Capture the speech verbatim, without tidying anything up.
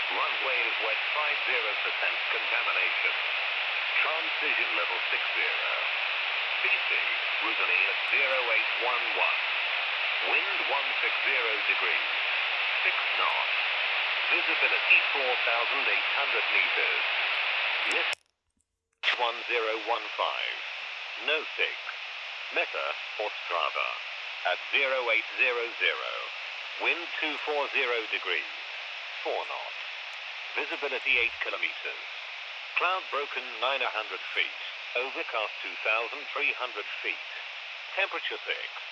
Runway is wet fifty percent contamination. Transition level sixty. B C, Rutony at zero eight one one. Wind one sixty degrees. six knots. Visibility four thousand eight hundred meters. Lift one zero one five. No six. Meta or Strava at zero eight zero zero. Wind two forty degrees. four knots. Visibility eight kilometers. Cloud broken nine hundred feet. Overcast two thousand three hundred feet. Temperature six.